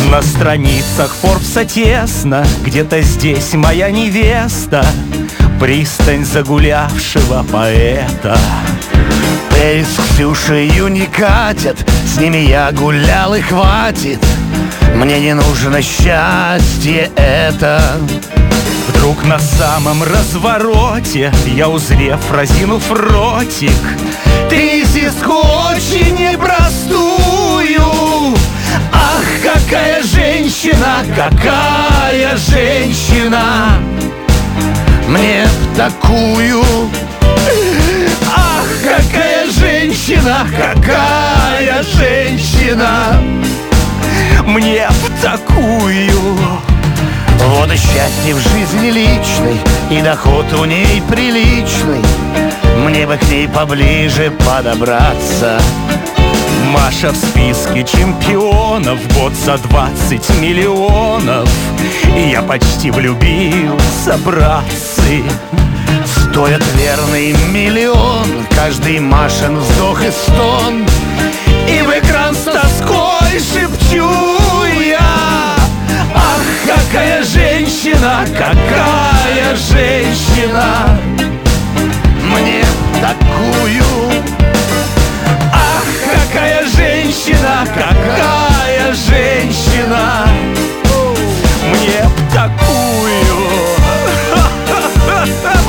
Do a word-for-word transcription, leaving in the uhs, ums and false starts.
На страницах Форбса тесно, где-то здесь моя невеста, пристань загулявшего поэта. Эй, с Ксюшею не катят, с ними я гулял и хватит. Мне не нужно счастье это. Вдруг на самом развороте я, узрев, разинув ротик, кризиску очень непростую. Ах, какая женщина, какая женщина, мне б такую. Ах, какая женщина, какая женщина, мне б такую. Вот и счастье в жизни личной, и доход у ней приличный. Мне бы к ней поближе подобраться. Маша в списке чемпионов, год за двадцать миллионов, и я почти влюбился, братцы. Стоит верный миллион, каждый Машин вздох и стон, и в экран с тоской шепчу я: ах, какая женщина, какая женщина,